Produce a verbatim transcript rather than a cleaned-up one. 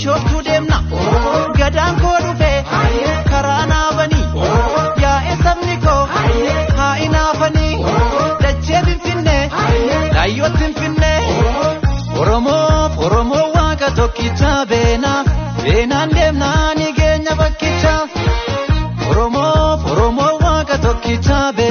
Bishooftuu deemna gadaan koo dhufe karaa naafanii yaa'e sabni koo haa inaafanii dachee Finfinnee Daayyootti Finfinnee Oromoo Oromoo waaqa tokkicha beena beenaan deemnaa ni geenya bakkicha Oromoo Oromoo waaqa tokkicha beena